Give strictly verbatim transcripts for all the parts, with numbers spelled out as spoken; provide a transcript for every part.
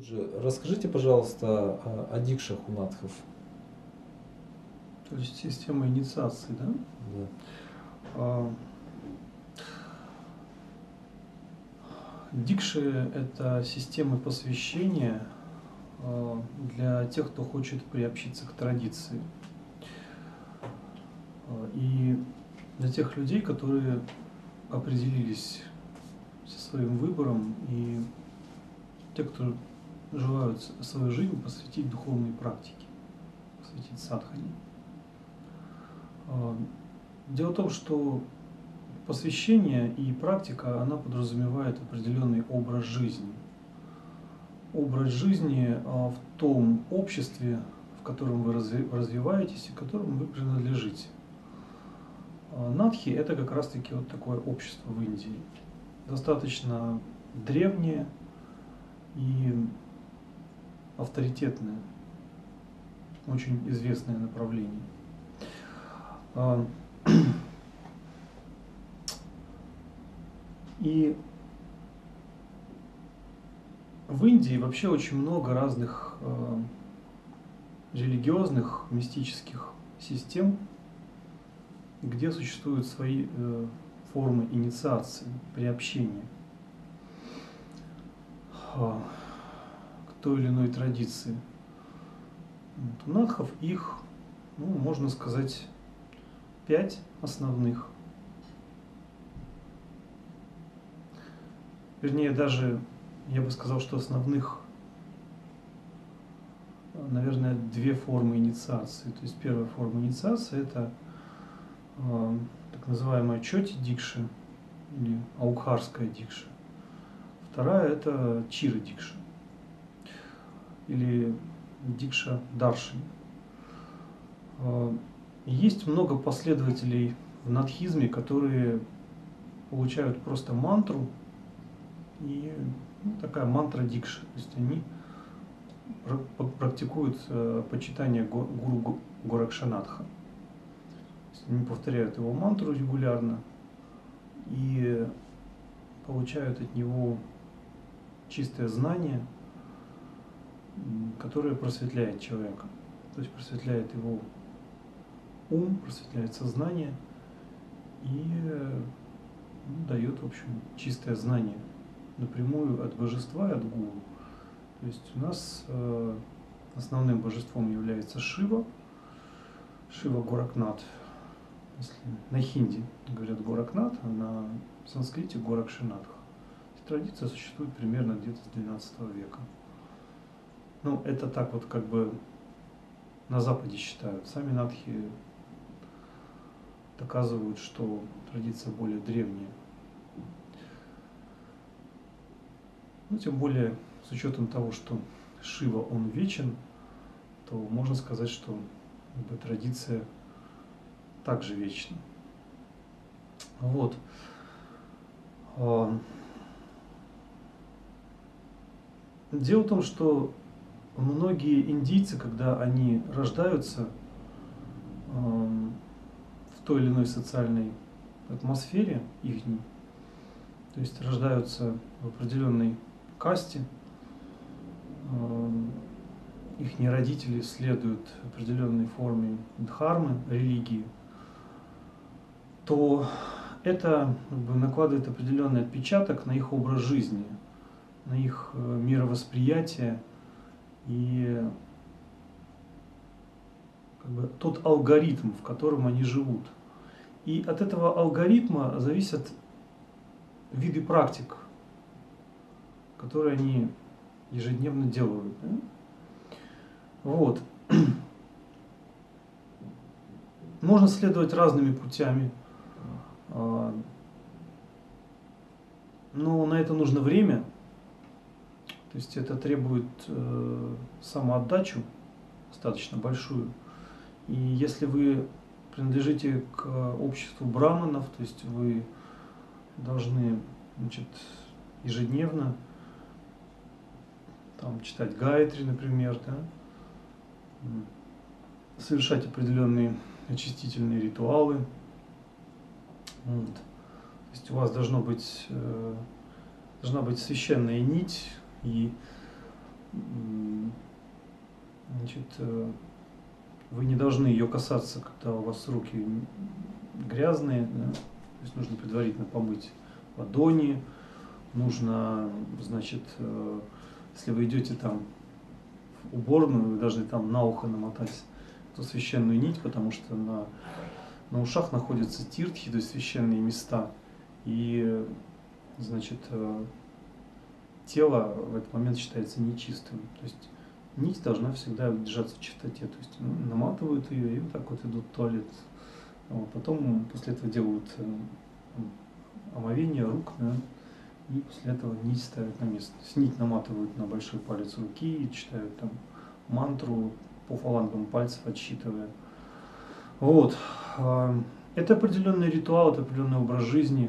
Гуруджи, расскажите, пожалуйста, о, о дикшах у надхов. То есть система инициации, да? Да. А, Дикши – это системы посвящения а, для тех, кто хочет приобщиться к традиции. А, И для тех людей, которые определились со своим выбором, и те, кто желают свою жизнь посвятить духовной практике, посвятить садхане. А, Дело в том, что посвящение и практика, она подразумевает определенный образ жизни. Образ жизни в том обществе, в котором вы развиваетесь и которому вы принадлежите. Надхи – это как раз-таки вот такое общество в Индии. Достаточно древнее и авторитетное, очень известное направление. И в Индии вообще очень много разных э, религиозных, мистических систем, где существуют свои э, формы инициации, приобщения э, к той или иной традиции. Вот. У надхов их, ну, можно сказать, пять основных. Вернее, даже я бы сказал, что основных, наверное, две формы инициации. То есть первая форма инициации – это э, так называемая чоти дикша или аукхарская дикша. Вторая – это чира дикша или дикша даршини. Э, есть много последователей в надхизме, которые получают просто мантру, и ну, такая мантра дикша. То есть они практикуют э, почитание гуру Горакшанатха. Они повторяют его мантру регулярно и получают от него чистое знание, которое просветляет человека. То есть просветляет его ум, просветляет сознание и ну, дает, в общем, чистое знание напрямую от божества и от гуру. То есть у нас э, основным божеством является Шива, Шива Горакнат. Если на хинди говорят Горакнат, а на санскрите Горакшанатха. Традиция существует примерно где-то с двенадцатого века. Ну, это так вот как бы на Западе считают. Сами надхи доказывают, что традиция более древняя. Ну, тем более, с учетом того, что Шива, он вечен, то можно сказать, что эта традиция также вечна. Вот. Дело в том, что многие индийцы, когда они рождаются в той или иной социальной атмосфере ихней, то есть рождаются в определенной касте, их родители следуют определенной форме дхармы, религии, то это как бы накладывает определенный отпечаток на их образ жизни, на их мировосприятие и как бы тот алгоритм, в котором они живут. И от этого алгоритма зависят виды практик, которые они ежедневно делают. Да? Вот. Можно следовать разными путями, но на это нужно время, то есть это требует самоотдачу достаточно большую. И если вы принадлежите к обществу браманов, то есть вы должны, значит, ежедневно там, читать гайатри, например, да, совершать определенные очистительные ритуалы. Вот. То есть у вас должно быть, э, должна быть священная нить, и м, значит, э, вы не должны ее касаться, когда у вас руки грязные, да? То есть нужно предварительно помыть ладони, нужно, значит, э, если вы идете там в уборную, вы должны там на ухо намотать эту священную нить, потому что на, на ушах находятся тиртхи, то есть священные места, и, значит, э, тело в этот момент считается нечистым. То есть нить должна всегда держаться в чистоте. То есть ну, наматывают ее и вот так вот идут в туалет. Вот. Потом после этого делают э, омовение рук, да, и после этого нить ставят на место. То есть нить наматывают на большой палец руки и читают там мантру по фалангам пальцев отсчитывая. Вот. Это определенный ритуал, это определенный образ жизни,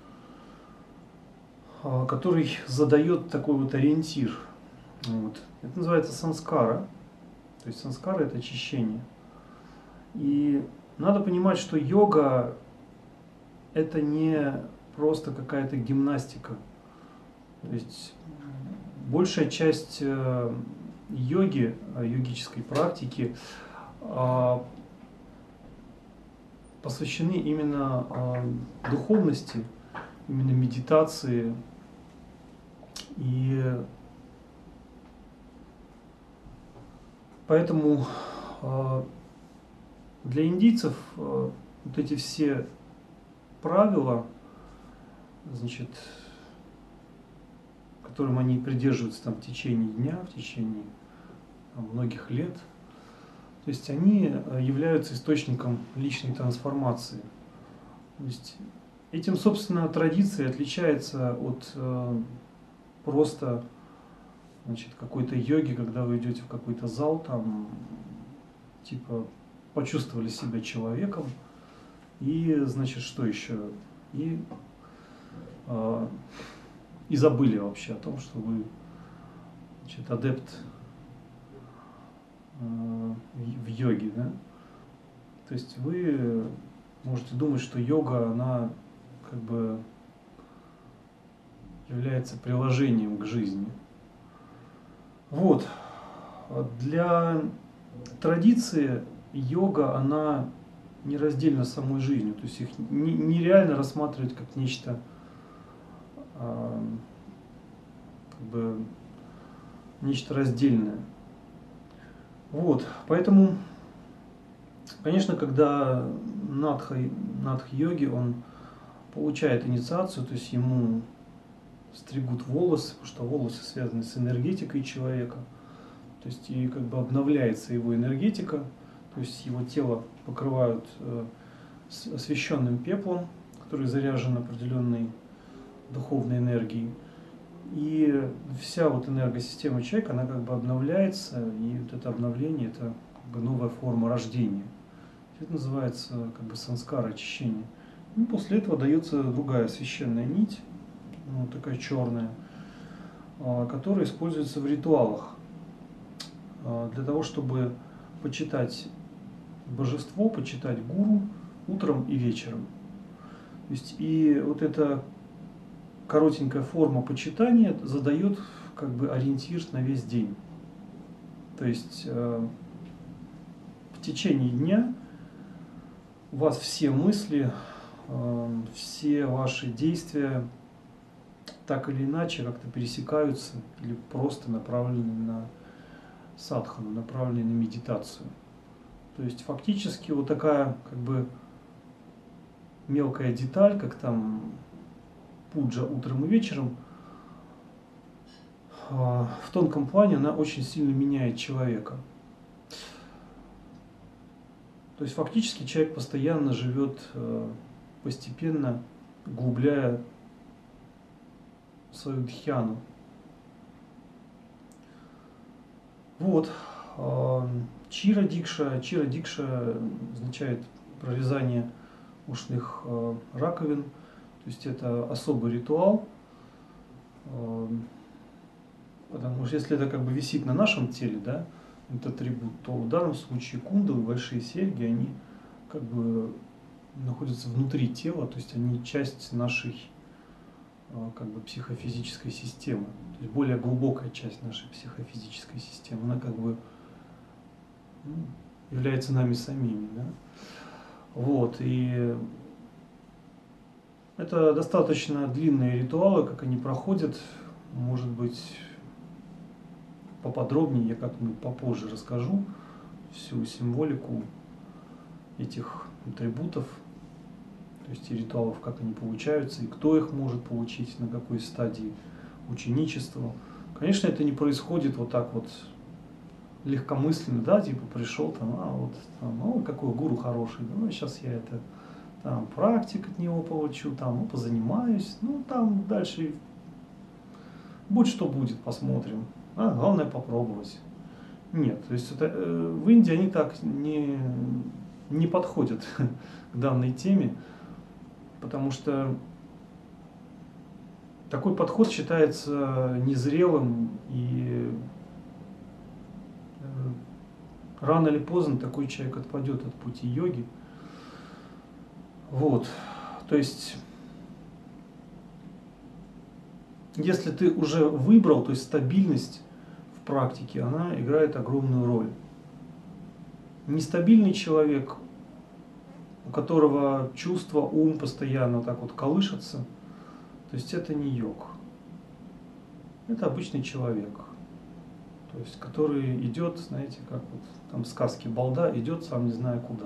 который задает такой вот ориентир. Вот. Это называется санскара. То есть санскара – это очищение. И надо понимать, что йога – это не просто какая-то гимнастика. То есть большая часть йоги, йогической практики посвящены именно духовности, именно медитации. И поэтому для индийцев вот эти все правила, значит, которым они придерживаются там, в течение дня, в течение там, многих лет, то есть они являются источником личной трансформации. То есть этим, собственно, традиция отличается от э, просто значит, какой-то йоги, когда вы идете в какой-то зал, там, типа, почувствовали себя человеком, и, значит, что еще? И, э, и забыли вообще о том, что вы, значит, адепт э, в йоге, да? То есть вы можете думать, что йога, она как бы является приложением к жизни. Вот. Для традиции йога, она нераздельна с самой жизнью. То есть их нереально рассматривать как нечто как бы нечто раздельное. Вот. Поэтому, конечно, когда надха, надх-йоги, он получает инициацию, то есть ему стригут волосы, потому что волосы связаны с энергетикой человека. То есть и как бы обновляется его энергетика, то есть его тело покрывают э, освященным пеплом, который заряжен определенной духовной энергией. И вся вот энергосистема человека, она как бы обновляется, и вот это обновление, это как бы новая форма рождения. Это называется как бы санскара, очищение. И после этого дается другая священная нить, ну, такая черная, которая используется в ритуалах для того, чтобы почитать божество, почитать гуру утром и вечером. То есть и вот эта коротенькая форма почитания задает как бы ориентир на весь день. То есть э, в течение дня у вас все мысли, э, все ваши действия так или иначе как-то пересекаются или просто направлены на садхану, направлены на медитацию. То есть фактически вот такая как бы мелкая деталь, как там пуджа утром и вечером, в тонком плане она очень сильно меняет человека. То есть фактически человек постоянно живет, постепенно углубляя свою дхьяну. Вот. Чира дикша. Чира дикша означает прорезание ушных раковин. То есть это особый ритуал. Потому что если это как бы висит на нашем теле, да, этот атрибут, то в данном случае кундалы, большие серьги, они как бы находятся внутри тела, то есть они часть нашей как бы психофизической системы, то есть более глубокая часть нашей психофизической понятием, она как бы ну, является нами самими. Да? Вот, и это достаточно длинные ритуалы, как они проходят, может быть, поподробнее я как-нибудь попозже расскажу всю символику этих атрибутов, то есть и ритуалов, как они получаются, и кто их может получить, на какой стадии ученичества. Конечно, это не происходит вот так вот легкомысленно, да, типа пришел там, а вот там, о, какой гуру хороший, ну сейчас я это там практик от него получу, там, ну, позанимаюсь, ну там дальше будь что будет, посмотрим. А, главное попробовать. Нет, то есть это, э, в Индии они так не, не подходят к данной теме, потому что такой подход считается незрелым, и э, рано или поздно такой человек отпадет от пути йоги. Вот, то есть, если ты уже выбрал, то есть стабильность в практике, она играет огромную роль. Нестабильный человек, у которого чувство, ум постоянно так вот колышется, то есть это не йог. Это обычный человек, то есть который идет, знаете, как вот там в сказке балда, идет сам не зная куда.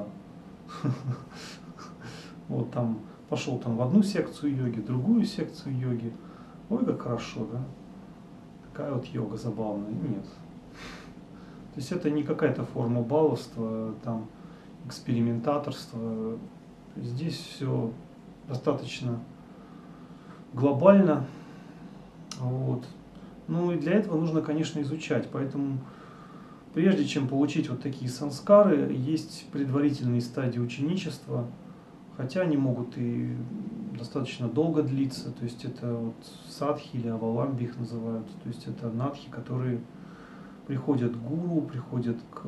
Вот там пошел там в одну секцию йоги, в другую секцию йоги. Ой, как хорошо, да? Такая вот йога забавная. Нет. То есть это не какая-то форма баловства, там, экспериментаторства. Здесь все достаточно глобально. Вот. Ну и для этого нужно, конечно, изучать. Поэтому прежде чем получить вот такие санскары, есть предварительные стадии ученичества, хотя они могут и достаточно долго длиться, то есть это вот садхи или аваламби их называют, то есть это надхи, которые приходят к гуру, приходят к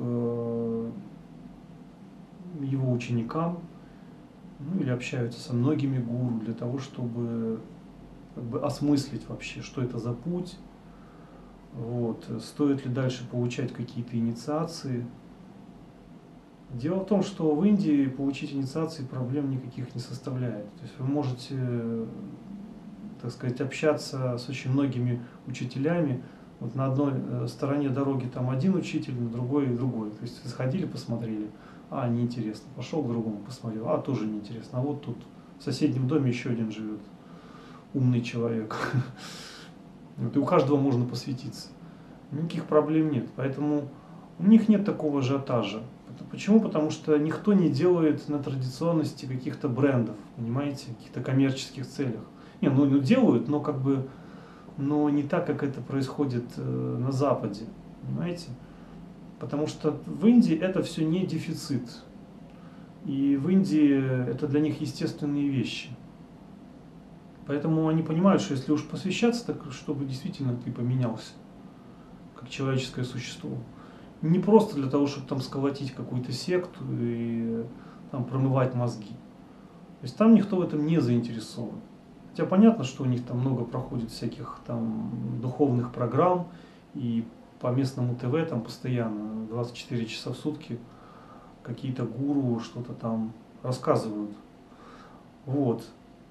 его ученикам, ну или общаются со многими гуру для того, чтобы как бы осмыслить вообще, что это за путь, вот, стоит ли дальше получать какие-то инициации. Дело в том, что в Индии получить инициации проблем никаких не составляет. То есть вы можете, так сказать, общаться с очень многими учителями. Вот на одной стороне дороги там один учитель, на другой другой. То есть вы сходили, посмотрели, а, неинтересно. Пошел к другому, посмотрел, а, тоже неинтересно. А вот тут в соседнем доме еще один живет, умный человек. Вот, и у каждого можно посвятиться. Никаких проблем нет. Поэтому у них нет такого ажиотажа. Почему? Потому что никто не делает на традиционности каких-то брендов, понимаете, каких-то коммерческих целях. Не, ну, ну делают, но как бы, но не так, как это происходит э, на Западе, понимаете? Потому что в Индии это все не дефицит. И в Индии это для них естественные вещи. Поэтому они понимают, что если уж посвящаться, так чтобы действительно ты поменялся, как человеческое существо. Не просто для того, чтобы там сколотить какую-то секту и там промывать мозги. То есть там никто в этом не заинтересован. Хотя понятно, что у них там много проходит всяких там духовных программ, и по местному ТВ там постоянно двадцать четыре часа в сутки какие-то гуру что-то там рассказывают. Вот.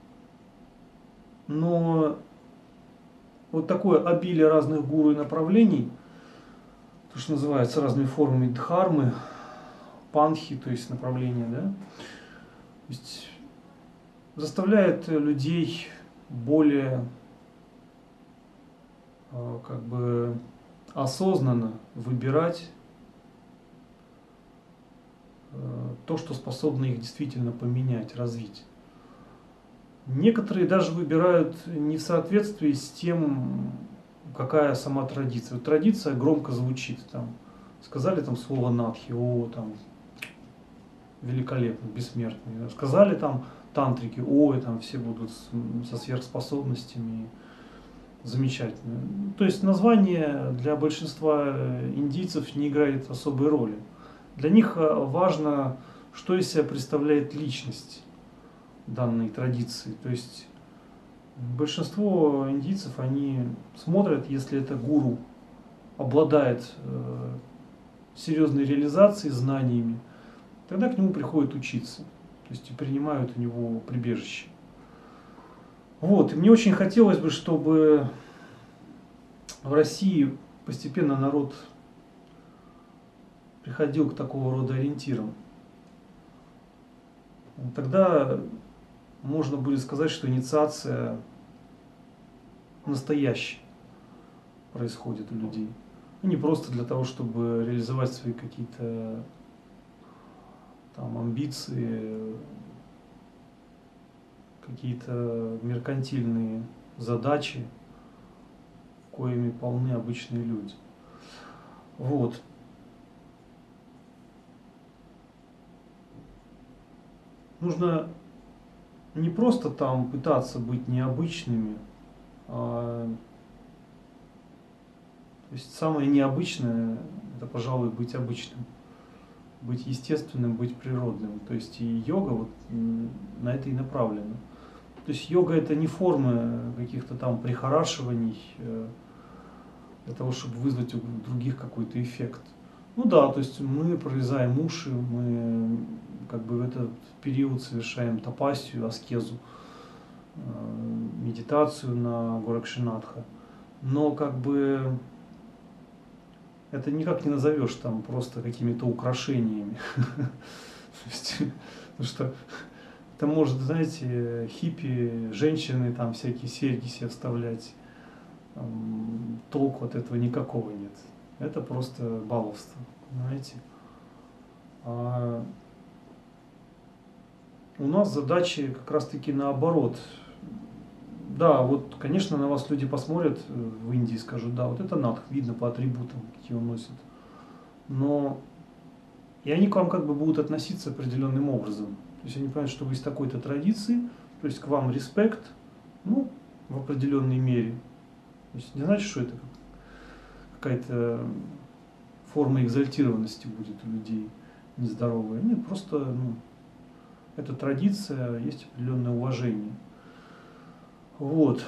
Но вот такое обилие разных гуру и направлений, то, что называется разными формами дхармы, панхи, то есть направления, да, то есть заставляет людей более как бы осознанно выбирать то, что способно их действительно поменять, развить. Некоторые даже выбирают не в соответствии с тем, какая сама традиция. Вот традиция громко звучит, там, сказали там слово надхи, о, там, великолепно, бессмертный. Сказали там тантрики, ой, там все будут со сверхспособностями, замечательно. То есть название для большинства индийцев не играет особой роли. Для них важно, что из себя представляет личность данной традиции. То есть большинство индийцев, они смотрят, если это гуру обладает серьезной реализацией, знаниями, тогда к нему приходят учиться, то есть и принимают у него прибежище. Вот, и мне очень хотелось бы, чтобы в России постепенно народ приходил к такого рода ориентирам. Тогда можно будет сказать, что инициация настоящая происходит у людей. И не просто для того, чтобы реализовать свои какие-то там амбиции, какие-то меркантильные задачи, коими полны обычные люди. Вот. Нужно не просто там пытаться быть необычными, а, то есть самое необычное — это, пожалуй, быть обычным, быть естественным, быть природным. То есть и йога вот на это и направлена. То есть йога — это не формы каких-то там прихорашиваний для того, чтобы вызвать у других какой-то эффект. Ну да, то есть мы прорезаем уши, мы как бы в этот период совершаем тапасию, аскезу, медитацию на Горакшинатха. Но как бы это никак не назовешь там просто какими-то украшениями. Потому что это может, знаете, хиппи, женщины там всякие серьги себе вставлять. Толку от этого никакого нет. Это просто баловство, знаете. А у нас задачи как раз-таки наоборот. Да, вот, конечно, на вас люди посмотрят в Индии и скажут: да, вот это надх, видно по атрибутам, какие он носит. Но и они к вам как бы будут относиться определенным образом. То есть они понимают, что вы из такой-то традиции, то есть к вам респект, ну, в определенной мере. То есть не значит, что это какая-то форма экзальтированности будет у людей нездоровая. Нет, просто ну, это традиция, есть определенное уважение. Вот.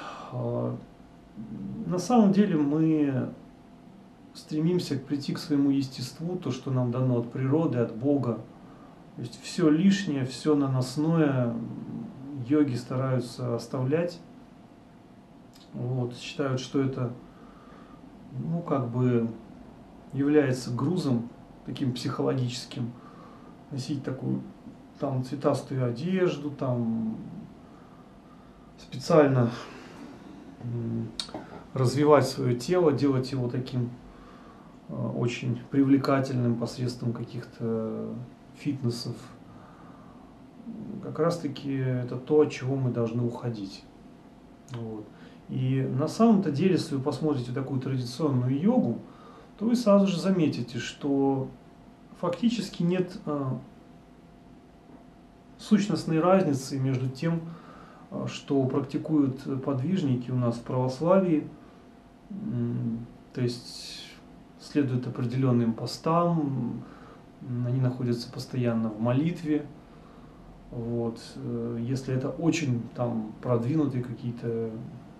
На самом деле мы стремимся прийти к своему естеству, то, что нам дано от природы, от Бога. То есть все лишнее, все наносное йоги стараются оставлять. Вот, считают, что это, ну, как бы является грузом таким психологическим, носить такую там цветастую одежду, там специально развивать свое тело, делать его таким очень привлекательным посредством каких-то фитнесов. Как раз таки это то, от чего мы должны уходить. Вот. И на самом-то деле, если вы посмотрите такую традиционную йогу, то вы сразу же заметите, что фактически нет а, сущностной разницы между тем, а, что практикуют подвижники у нас в православии, то есть следуют определенным постам, они находятся постоянно в молитве. Вот. Если это очень там продвинутые какие-то,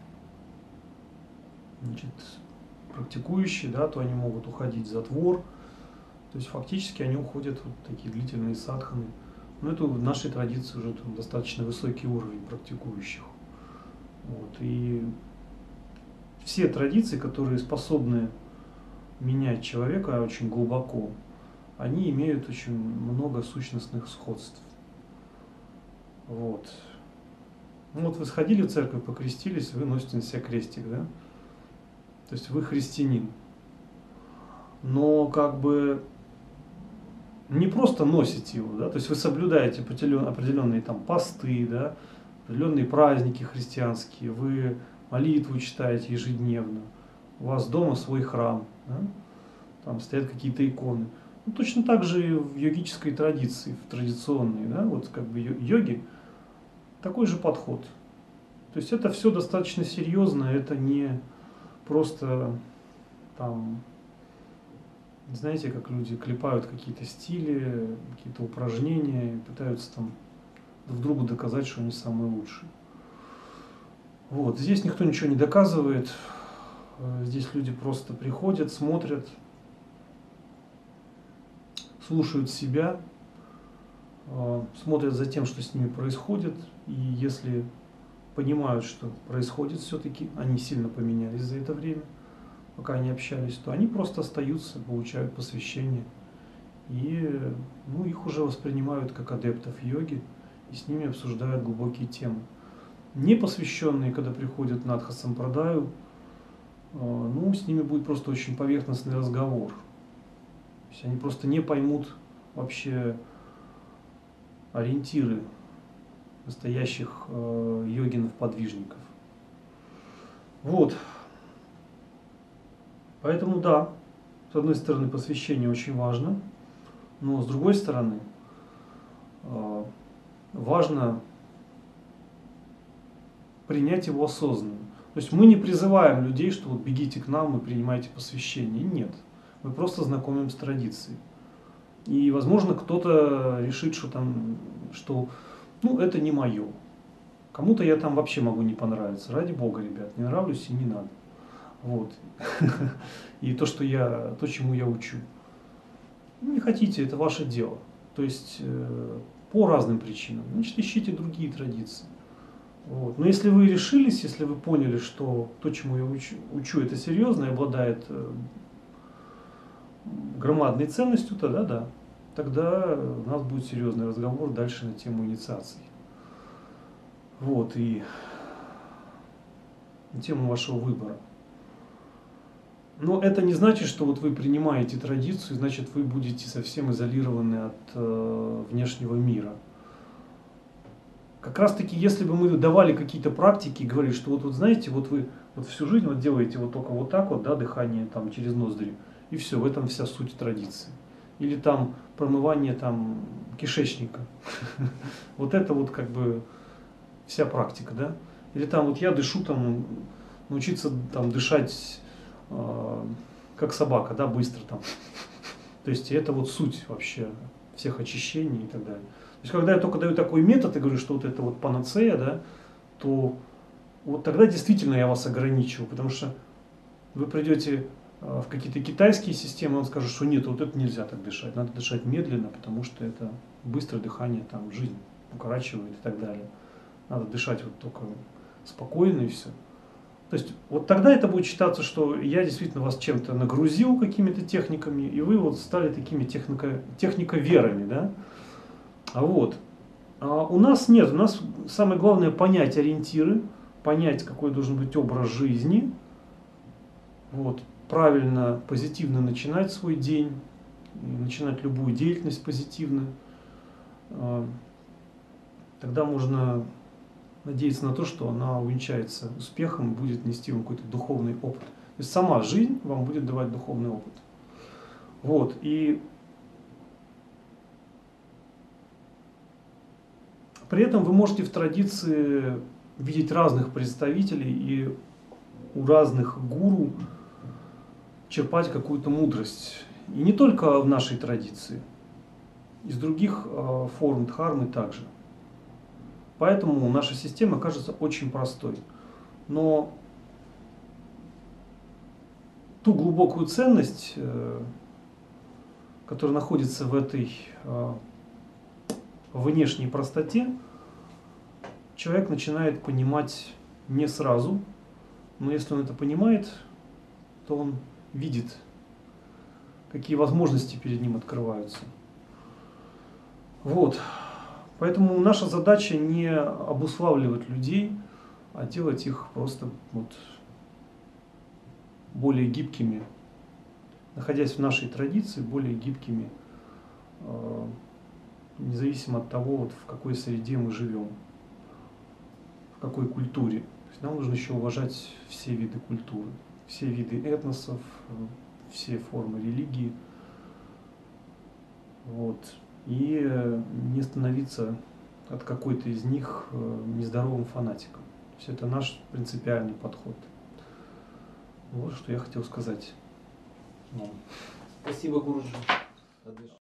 значит, практикующие, да, то они могут уходить в затвор. То есть фактически они уходят в вот такие длительные садханы. Но это в нашей традиции уже там достаточно высокий уровень практикующих. Вот. И все традиции, которые способны менять человека очень глубоко, они имеют очень много сущностных сходств. Вот. Ну вот вы сходили в церковь, покрестились, вы носите на себе крестик, да? То есть вы христианин. Но как бы не просто носите его, да? То есть вы соблюдаете определенные там посты, да? Определенные праздники христианские, вы молитву читаете ежедневно, у вас дома свой храм, да? Там стоят какие-то иконы. Ну, точно так же и в йогической традиции, в традиционной, да? Вот как бы йоги, такой же подход. То есть это все достаточно серьезно, это не просто там, знаете, как люди клепают какие-то стили, какие-то упражнения и пытаются там друг другу доказать, что они самые лучшие. Вот. Здесь никто ничего не доказывает, здесь люди просто приходят, смотрят, слушают себя, смотрят за тем, что с ними происходит, и если понимают, что происходит все-таки, они сильно поменялись за это время, пока они общались, то они просто остаются, получают посвящение, и ну, их уже воспринимают как адептов йоги, и с ними обсуждают глубокие темы. Непосвященные, когда приходят на Адха-сампрадаю, ну, с ними будет просто очень поверхностный разговор. То есть они просто не поймут вообще ориентиры настоящих э, йогинов-подвижников. Вот. Поэтому да, с одной стороны, посвящение очень важно, но с другой стороны, э, важно принять его осознанно. То есть мы не призываем людей, что вот бегите к нам и принимайте посвящение. Нет. Мы просто знакомим с традицией. И, возможно, кто-то решит, что там, что, ну, это не мое. Кому-то я там вообще могу не понравиться. Ради Бога, ребят, не нравлюсь и не надо. Вот. И то, что я, то, чему я учу. Не хотите, это ваше дело. То есть, по разным причинам. Значит, ищите другие традиции. Вот. Но если вы решились, если вы поняли, что то, чему я учу, учу это серьезно и обладает громадной ценностью, тогда да. Тогда у нас будет серьезный разговор дальше на тему инициации. Вот, и на тему вашего выбора. Но это не значит, что вот вы принимаете традицию, значит вы будете совсем изолированы от э, внешнего мира. Как раз таки, если бы мы давали какие-то практики и говорили, что вот, вот знаете, вот вы вот всю жизнь вот делаете вот только вот так вот, да, дыхание там через ноздри, и все, в этом вся суть традиции. Или там промывание там кишечника. Вот это вот как бы вся практика, да. Или там вот я дышу там, научиться там дышать э, как собака, да, быстро там. То есть это вот суть вообще всех очищений и так далее. То есть когда я только даю такой метод и говорю, что вот это вот панацея, да, то вот тогда действительно я вас ограничиваю, потому что вы придете в какие-то китайские системы, он скажет, что нет, вот это нельзя так дышать, надо дышать медленно, потому что это быстрое дыхание, там жизнь укорачивает и так далее. Надо дышать вот только спокойно и все. То есть вот тогда это будет считаться, что я действительно вас чем-то нагрузил какими-то техниками, и вы вот стали такими технико, техниковерами, да? А вот. А у нас нет, у нас самое главное понять ориентиры, понять, какой должен быть образ жизни, вот, правильно, позитивно начинать свой день, начинать любую деятельность позитивно. Тогда можно надеяться на то, что она увенчается успехом и будет нести вам какой-то духовный опыт. То есть сама жизнь вам будет давать духовный опыт. Вот, и при этом вы можете в традиции видеть разных представителей и у разных гуру черпать какую-то мудрость. И не только в нашей традиции, из других э, форм дхармы также. Поэтому наша система кажется очень простой. Но ту глубокую ценность, э, которая находится в этой э, внешней простоте, человек начинает понимать не сразу, но если он это понимает, то он видит, какие возможности перед ним открываются. Вот. Поэтому наша задача не обуславливать людей, а делать их просто вот более гибкими, находясь в нашей традиции, более гибкими, независимо от того, вот в какой среде мы живем, в какой культуре. То есть нам нужно еще уважать все виды культуры, все виды этносов, все формы религии. Вот. И не становиться от какой-то из них нездоровым фанатиком. То есть это наш принципиальный подход. Вот что я хотел сказать. Спасибо, Гуруджи.